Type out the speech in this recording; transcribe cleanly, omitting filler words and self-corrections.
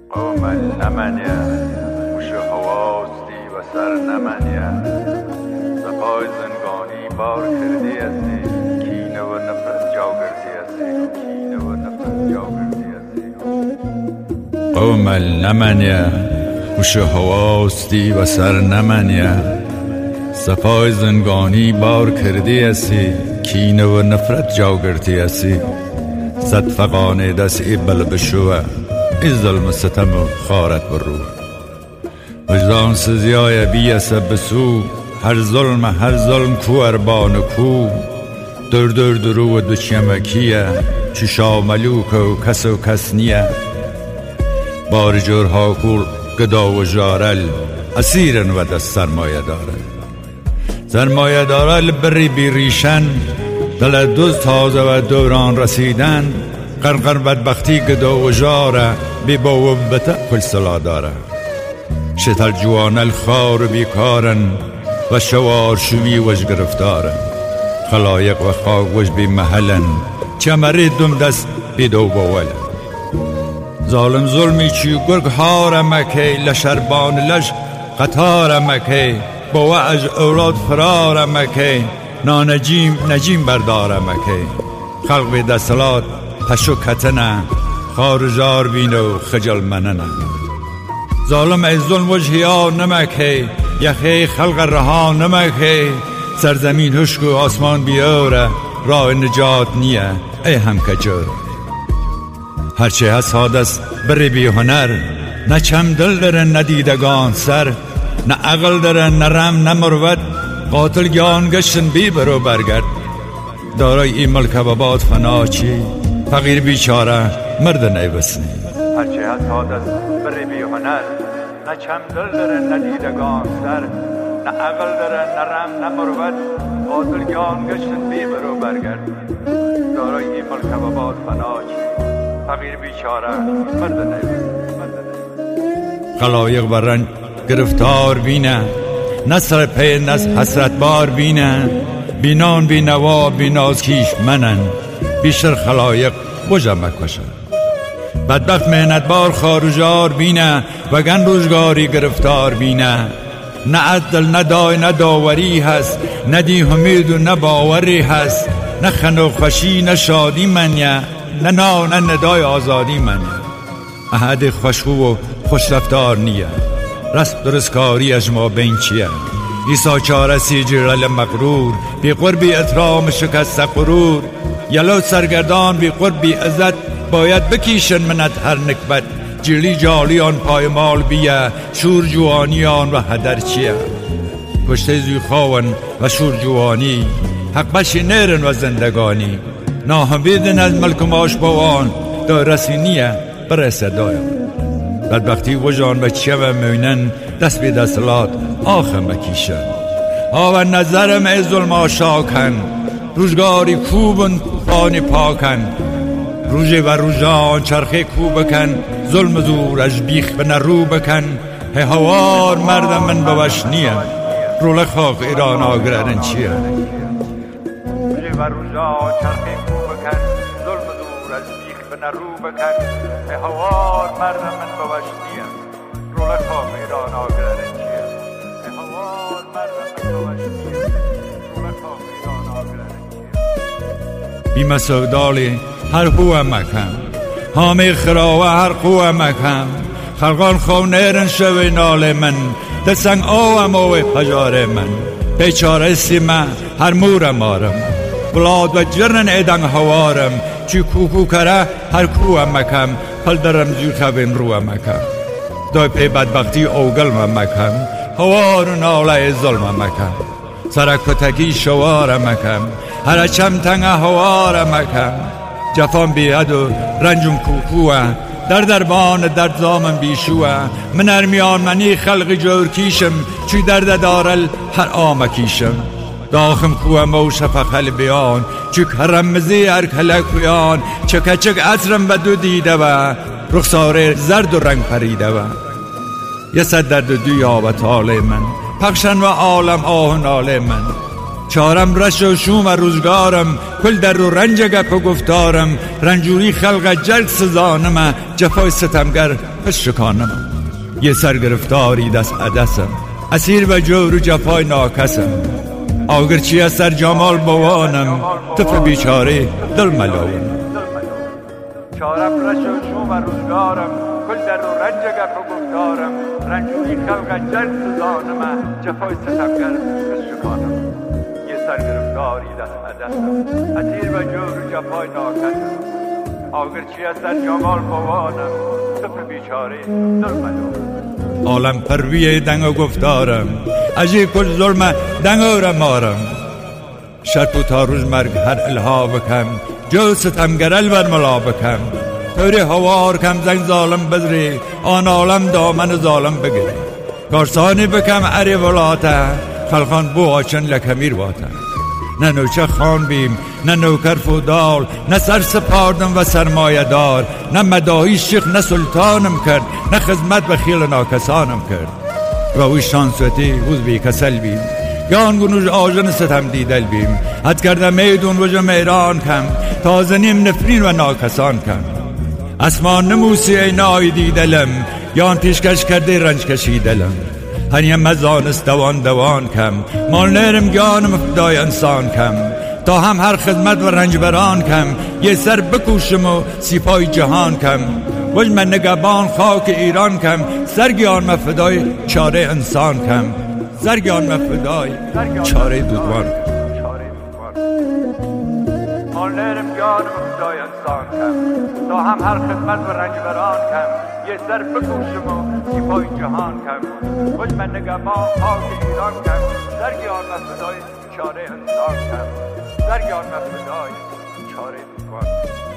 قوم نمنیه موش هواستی و سر نمنیه صفای زنگانی بار کردی هستی کینه و نفرت جا کردی هستی کینه و نفرت جا کردی هستی قوم نمنیه موش هواستی و سر نمنیه صفای زنگانی بار کردی هستی کینه و نفرت جا کردی هستی صد فقانه دست ای بل بشوه ای ظلم ستم و خارت برو وجدان سزیای بیسه بسو هر ظلم کو اربان کو در درو و دو چمکیه چشا ملوک و کس نیه بار جرها کور گدا و جارل اسیرن و دست سرمایه دارل بری بیریشن دل دوز تازه و دوران رسیدن قرقر بدبختی گدا و جاره بی با و بتا کل سلا داره شتل جوان الخار بیکارن و شوار شوی وش گرفتارن خلایق و خاک وش بی محلن چمری دم دست بی دو باولن ظلمی چی گرگ هار مکی لشربان لش قطار مکی با وعج اولاد فرار مکی نجیم بردار مکی خلق بی دستلات پشو کتنه خارجار بینو خجل مننه ظالم از ظلم وجهی ها نمکی یخی خلق رها نمکی سرزمین هشک و آسمان بیاره راه نجات نیه ای هم کجور هرچه هست حادث بری بی هنر نه چم دل دارن ندیدگان سر نه عقل دارن نه رم نه مروت قاتل گیان گشتن بی برو برگرد دارای این ملک بابات فنا چی فقیر بیچاره مرد نیبسنی هرچه هست حادث بری بی هنر نه چم دل دارن ندیدگان سر نه عقل دارن نه رم نه مروت قاتل گیان گشتن بی برو برگرد دارای این ملک بابات فنا چی فقیر بیچاره مرد نیبسنی خلایق برن گرفتار بینه نصر پی نصر حسرت بار بینه بینان بی نوا بی نازکیش منن بیشتر خلایق بجم مکشن بدبخت مهنت بار خارجار بینه وگن روزگاری گرفتار بینه نه عدل نه دای نه داوری هست نه دی همید و نه باوری هست نه خنو خوشی نه شادی منیه نه نه ندای آزادی منیه احد خوشخو و خوشرفتار نیه رسم درستکاری از ما بین چیه ایسا چارسی جرال مغرور بی قربی اطرام شکست غرور یلو سرگردان بی قربی عزت باید بکیشن منت هر نکبت جلی جالیان پایمال بیه شور جوانیان و هدر چیه کشته زوی خواون و شور جوانی حق بشی نیرن و زندگانی ناهمیدن از ملک ماش باوان دا رسینیه برسه دایم بدبختی وجان و چه و مینن دست بی دستلات آخم بکیشن و نظرم از ظلم آشاکن روزگاری کوبن خانی پاکن روزه و روزان چرخه کوبکن ظلم زور از بیخ به نرو بکن هوار مردم من بوشنیم رول خاک ایران آگرن چیه روزه و روزان چرخه کوبکن ظلم زور از بیخ به نرو بکن هوار مردم من بوشنیم رول خاک ایران آگرن چیه هوار مردم من بوشنیم رول خاک ایران آگرن چیه بیم سودالی هر هو مکم هامی خراوه هر قوه مکم خلقان خو نیرن شوی نال من دسنگ آوم آوی پجار من بیچاره سیمه هر مورم آرم بلاد و جرن ایدن هوارم چی کوکو کره هر کوه مکم پل درم زی خوین روه مکم دای پی بدبختی اوگل مکم هوار ناله ظلم مکم سرکتگی شوار مکم هر چم تنگ هوار مکم جفان بیاد و رنجم کوکوه در بان درد زامن بیشوه من ارمیان منی خلق جور کیشم چی درد دارل هر آمکیشم داخم کوه مو شفق بیان چی کرمزی هر کلک بیان چک عطرم بدو دیده و رخسار زرد و رنگ پریده و یه صد درد دویا و تاله من پخشن و عالم آه ناله من چارم رش و شوم و روزگارم، کل در و رنج گپ و گفتارم. رنجوری خلق جلد سزانم، جفای ستمگر پس شکانم. یه سرگرفتاری دست عدسم، اسیر و جور و جفای ناکسم. آگرچی از سر جمال بوانم، طفل بیچاره دل ملوانم. چارم رش و شوم و روزگارم، کل در و رنج گپ و گفتارم. رنجوری خلق جلد سزانم، جفای ستمگر پس شکانم. سرگرفتاری دست عدسم، اسیر و جور و جفای ناکسم. آگرچی از در جمال بوانم، طفل بیچاره دل ملوانم. عالم پرویه دنگ و گفتارم، اجی کل ظلم دنگ و رمارم. شرط و تا روز مرگ هر الها بکم، جو ستمگر الور ملا بکم. طوری هوار کم زنگ ظالم بزری، آن عالم دامن ظالم بگیری. کارسانی بکم اری ولاته، خلقان بو آچن لکمیر واته. نه نوچه خان بیم، نه نوکر فودال، نه سر سپاردم و سرمایه دار. نه مداهی شیخ نه سلطانم کرد، نه خدمت به خیل ناکسانم کرد. راوی شانسوتی وز بی کسل بیم، یان گنوش آجن ستم دیدل بیم. حد کردم میدون وجه میران کم، تازنیم نفرین و ناکسان کم. اسمان نموسی اینای دیدلم، یان پیشکش کرده رنج کشیدلم. هنیم مزانست دوان کم، مال نرم گانم فدای انسان کم. تا هم هر خدمت و رنج بران کم، یه سر بکوشم و سیپای جهان کم. وج من نگبان خاک ایران کم، سرگیان مفدای چاره انسان کم. سرگیان مفدای چاره دودوان کم. مال نرم گانم فدای انسان کم. تا هم هر خدمت و رنج بران کم، یه سر بکوشم و سیپای جهان کم. وج من نگبان خاک ایران کم، سرگیان مفدای چاره انسان کم. سرگیان مفدای چاره دودوان.